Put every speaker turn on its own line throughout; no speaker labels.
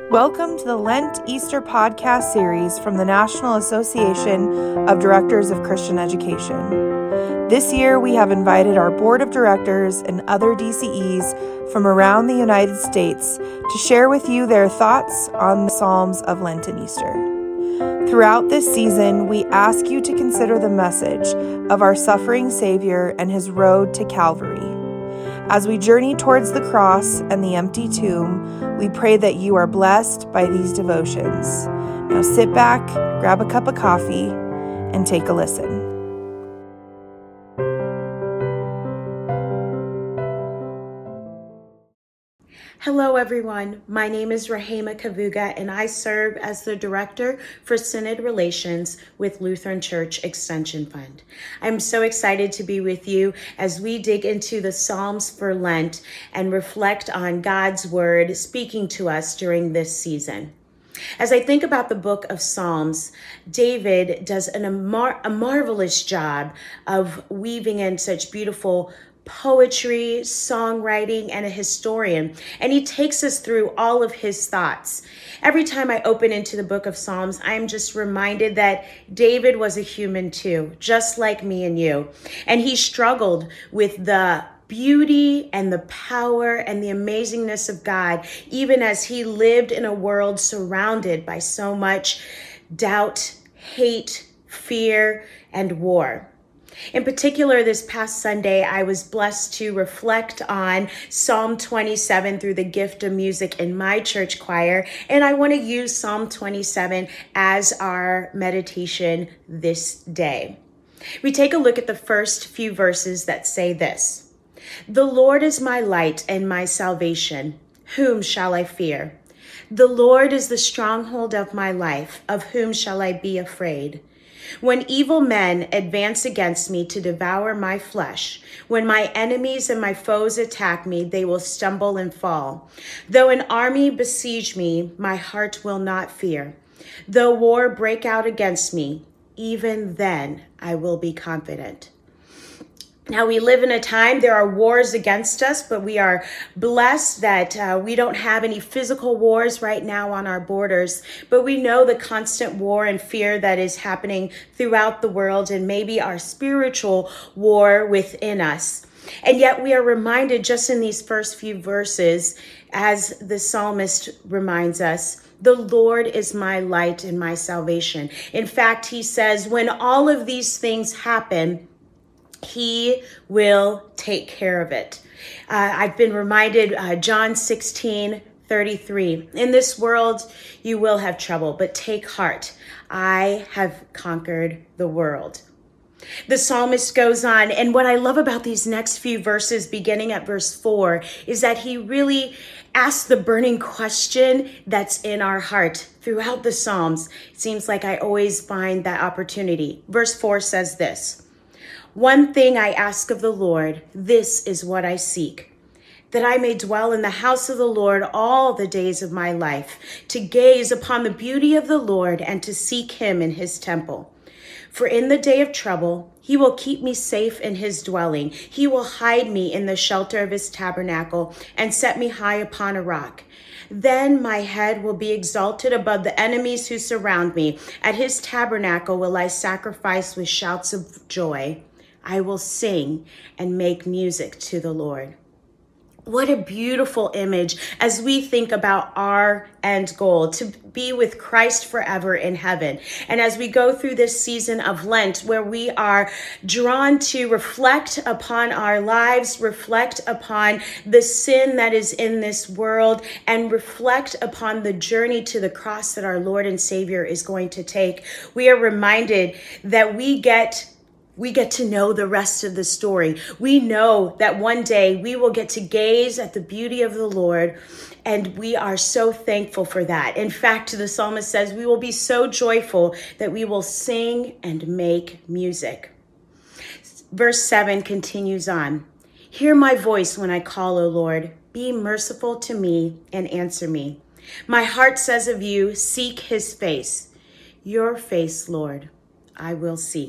Welcome to the Lent Easter podcast series from the National Association of Directors of Christian Education. This year, we have invited our board of directors and other DCEs from around the United States to share with you their thoughts on the Psalms of Lent and Easter. Throughout this season, we ask you to consider the message of our suffering Savior and his road to Calvary. As we journey towards the cross and the empty tomb, we pray that you are blessed by these devotions. Now sit back, grab a cup of coffee, and take a listen.
Hello everyone, my name is Rahema Kavuga and I serve as the Director for Synod Relations with Lutheran Church Extension Fund. I'm so excited to be with you as we dig into the Psalms for Lent and reflect on God's Word speaking to us during this season. As I think about the book of Psalms, David does a marvelous job of weaving in such beautiful poetry, songwriting, and a historian. And he takes us through all of his thoughts. Every time I open into the book of Psalms, I'm just reminded that David was a human too, just like me and you. And he struggled with the beauty and the power and the amazingness of God, even as he lived in a world surrounded by so much doubt, hate, fear, and war. In particular, this past Sunday, I was blessed to reflect on Psalm 27 through the gift of music in my church choir, and I want to use Psalm 27 as our meditation this day. We take a look at the first few verses that say this: "The Lord is my light and my salvation. Whom shall I fear? The Lord is the stronghold of my life. Of whom shall I be afraid? When evil men advance against me to devour my flesh, when my enemies and my foes attack me, they will stumble and fall. Though an army besiege me, my heart will not fear. Though war break out against me, even then I will be confident." Now, we live in a time, there are wars against us, but we are blessed that we don't have any physical wars right now on our borders. But we know the constant war and fear that is happening throughout the world, and maybe our spiritual war within us. And yet we are reminded just in these first few verses, as the psalmist reminds us, the Lord is my light and my salvation. In fact, he says, when all of these things happen, he will take care of it. I've been reminded, John 16:33, "In this world you will have trouble, but take heart. I have conquered the world." The psalmist goes on, and what I love about these next few verses, beginning at verse 4, is that he really asks the burning question that's in our heart throughout the Psalms. It seems like I always find that opportunity. Verse 4 says this: "One thing I ask of the Lord, this is what I seek, that I may dwell in the house of the Lord all the days of my life, to gaze upon the beauty of the Lord and to seek him in his temple. For in the day of trouble, he will keep me safe in his dwelling. He will hide me in the shelter of his tabernacle and set me high upon a rock. Then my head will be exalted above the enemies who surround me. At his tabernacle will I sacrifice with shouts of joy. I will sing and make music to the Lord." What a beautiful image as we think about our end goal, to be with Christ forever in heaven. And as we go through this season of Lent, where we are drawn to reflect upon our lives, reflect upon the sin that is in this world, and reflect upon the journey to the cross that our Lord and Savior is going to take, we are reminded that we get to know the rest of the story. We know that one day we will get to gaze at the beauty of the Lord, and we are so thankful for that. In fact, the psalmist says we will be so joyful that we will sing and make music. Verse 7 continues on. "Hear my voice when I call, O Lord. Be merciful to me and answer me. My heart says of you, seek his face. Your face, Lord, I will seek.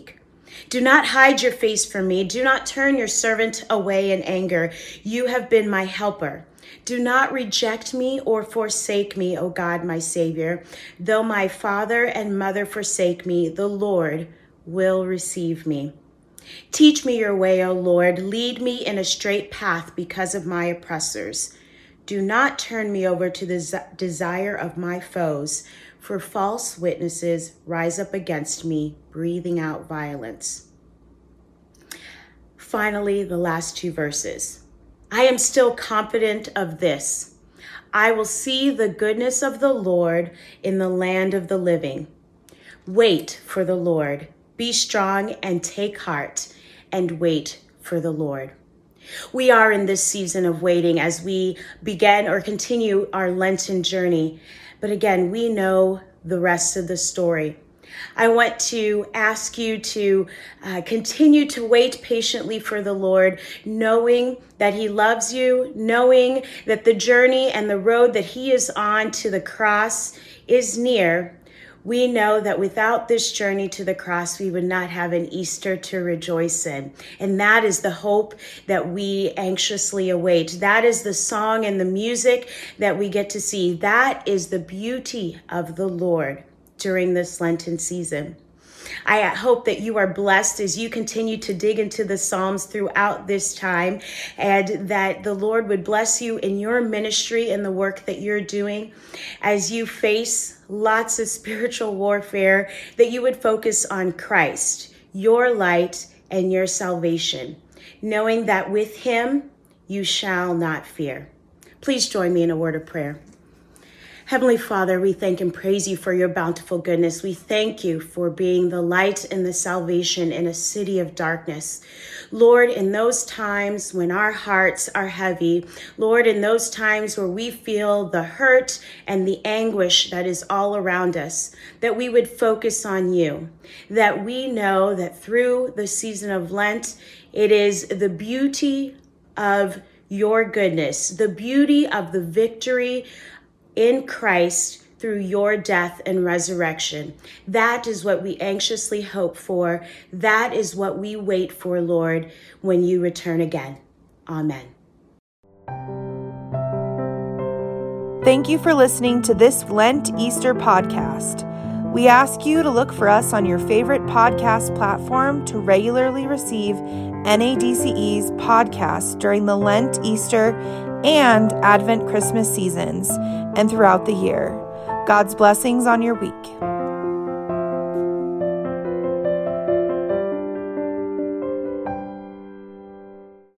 Do not hide your face from me. Do not turn your servant away in anger. You have been my helper. Do not reject me or forsake me, O God, my Savior. Though my father and mother forsake me, the Lord will receive me. Teach me your way, O Lord. Lead me in a straight path because of my oppressors. Do not turn me over to the desire of my foes, for false witnesses rise up against me, breathing out violence. Finally, the last two verses. I am still confident of this. I will see the goodness of the Lord in the land of the living. Wait for the Lord. Be strong and take heart and wait for the Lord. We are in this season of waiting as we begin or continue our Lenten journey. But again, we know the rest of the story. I want to ask you to continue to wait patiently for the Lord, knowing that he loves you, knowing that the journey and the road that he is on to the cross is near. We know that without this journey to the cross, we would not have an Easter to rejoice in. And that is the hope that we anxiously await. That is the song and the music that we get to see. That is the beauty of the Lord during this Lenten season. I hope that you are blessed as you continue to dig into the Psalms throughout this time, and that the Lord would bless you in your ministry and the work that you're doing as you face lots of spiritual warfare, that you would focus on Christ, your light and your salvation, knowing that with him you shall not fear. Please join me in a word of prayer. Heavenly Father, we thank and praise you for your bountiful goodness. We thank you for being the light and the salvation in a city of darkness. Lord, in those times when our hearts are heavy, Lord, in those times where we feel the hurt and the anguish that is all around us, that we would focus on you, that we know that through the season of Lent, it is the beauty of your goodness, the beauty of the victory in Christ through your death and resurrection. That is what we anxiously hope for. That is what we wait for, Lord, when you return again. Amen.
Thank you for listening to this Lent Easter podcast. We ask you to look for us on your favorite podcast platform to regularly receive NADCE's podcasts during the Lent, Easter, and Advent Christmas seasons and throughout the year. God's blessings on your week.